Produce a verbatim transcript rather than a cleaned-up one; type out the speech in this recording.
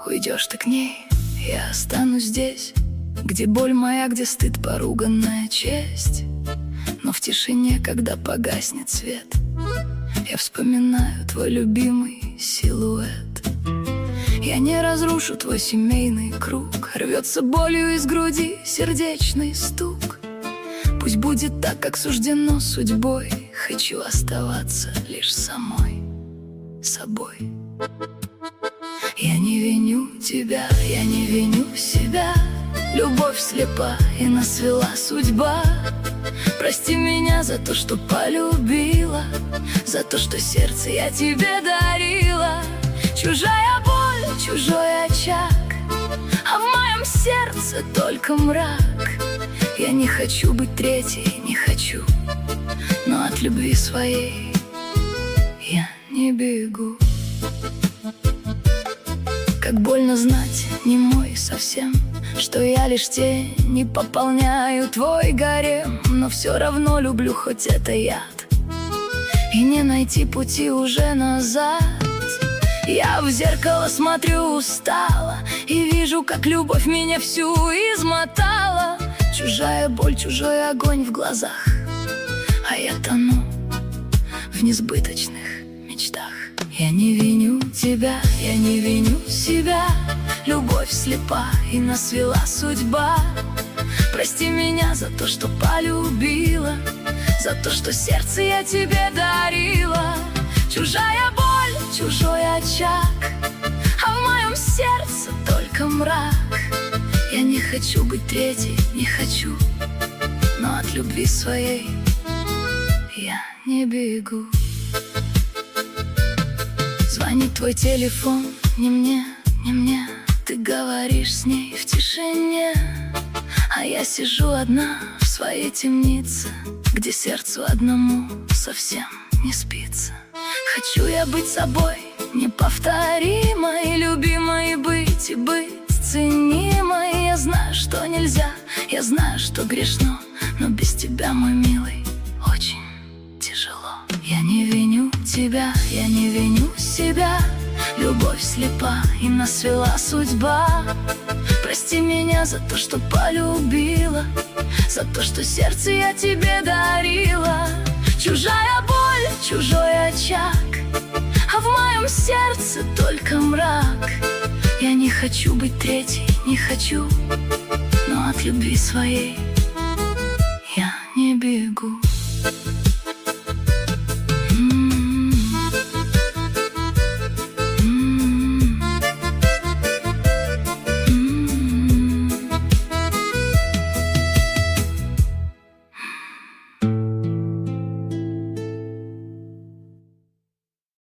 Уйдешь ты к ней, я останусь здесь, где боль моя, где стыд, поруганная честь. Но в тишине, когда погаснет свет, я вспоминаю твой любимый силуэт. Я не разрушу твой семейный круг, рвется болью из груди сердечный стук. Пусть будет так, как суждено судьбой, хочу оставаться лишь самой собой. Я не виню тебя, я не виню себя, любовь слепа и нас свела судьба. Прости меня за то, что полюбила, за то, что сердце я тебе дарила. Чужая боль, чужой очаг, а в моем сердце только мрак. Я не хочу быть третьей, не хочу, но от любви своей я не бегу. Как больно знать, не мой совсем, что я лишь тень, не пополняю твой гарем. Но все равно люблю, хоть это яд, и не найти пути уже назад. Я в зеркало смотрю устало и вижу, как любовь меня всю измотала. Чужая боль, чужой огонь в глазах, а я тону в несбыточных мечтах. Я не виню тебя, я не виню себя, любовь слепа и нас свела судьба. Прости меня за то, что полюбила, за то, что сердце я тебе дарила. Чужая боль, чужой очаг, а в моем сердце только мрак. Я не хочу быть третьей, не хочу, но от любви своей я не бегу. Звонит твой телефон, не мне, не мне, ты говоришь с ней в тишине, а я сижу одна в своей темнице, где сердцу одному совсем не спится. Хочу я быть собой, неповторимой, любимой, быть и быть ценимой. Я знаю, что нельзя, я знаю, что грешно, но без тебя, мой милый, очень тяжело. Я не виню тебя, я не виню себя, любовь слепа и нас свела судьба. Прости меня за то, что полюбила, за то, что сердце я тебе дарила. Чужая боль, чужой очаг, а в моем сердце только мрак. Я не хочу быть третьей, не хочу, но от любви своей я не бегу.